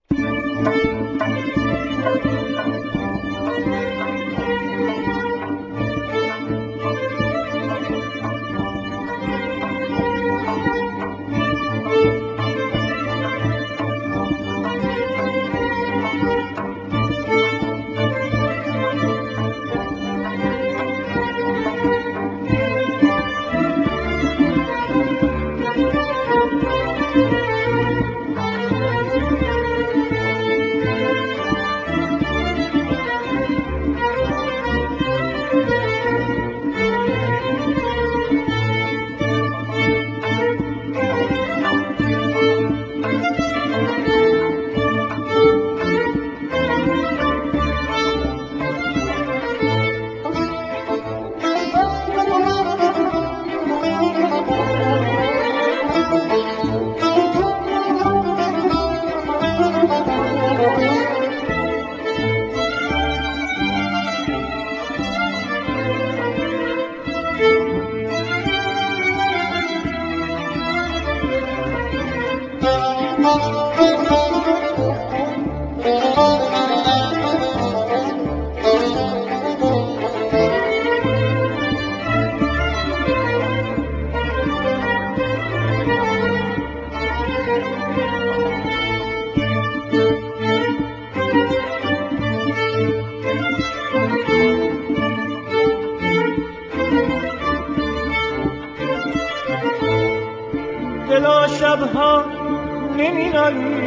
دلا شبها نمی‌نالی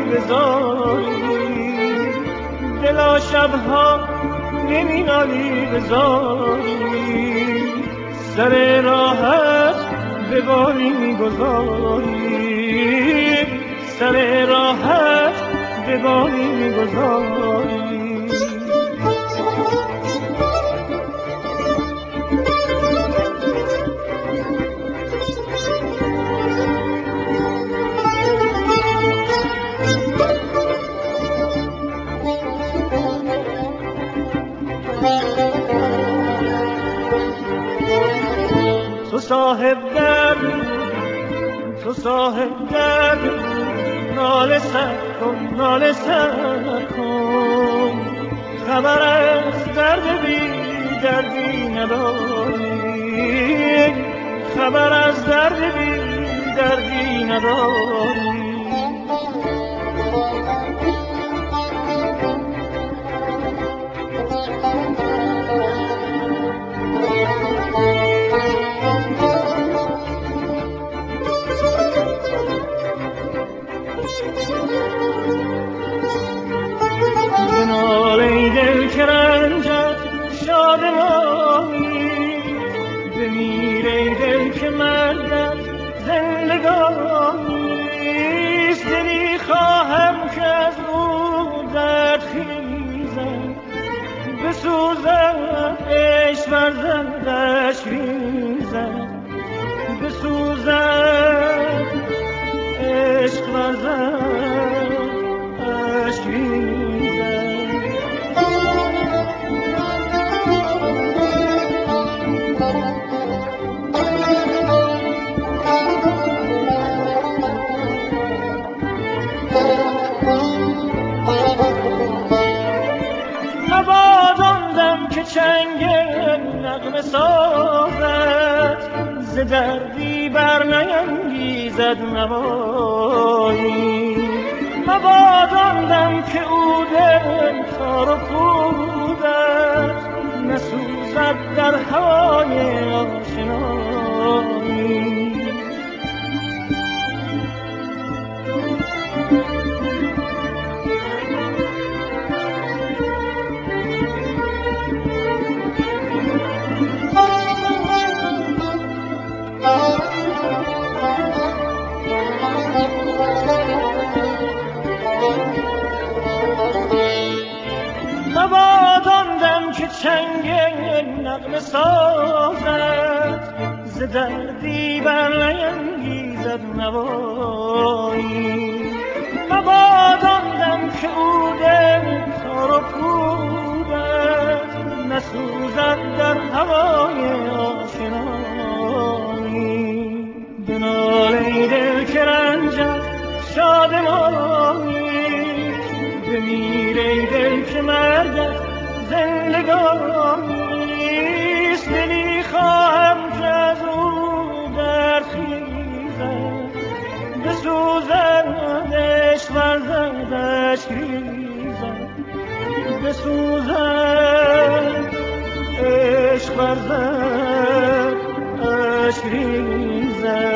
بزاری، دلا شبها نمی‌نالی بزاری، سر راحت به باری می‌گذاری، سر راحت به باری می‌گذاری. تو صاحب درد، تو صاحب درد، ناله سر کن، ناله سر کن، خبر از درد بی دردی نداری، خبر از درد بی دردی نداری. که رنجت شادمانی، بمیر ای دل که مردت زندگانیست. دلی خواهم که از او درد خیزد، بسوزد عشق ورزدش ریزد، بسوزد عشق ورزدش ریزد. که چنگ نغمه سازد، ز دردی بر نینگیزد نوایی. مباد دم که او دل تار و پودد، نسوزد در هوای آشنایی. چنگ نغمه سازد، ز دردی بر نینگیزد نوایی. مبادا دم که او دل تار و پودد، نسوزد در هوای آشنایی. بنال ای دل که رنجت شادمانی، بمیر ای دل که مرگت زندگانیست، دلی خواهم که از او برخیزد، بسوزد عشق ورزد اشک ریزد، بسوزد عشق ورزد اشک ریزد.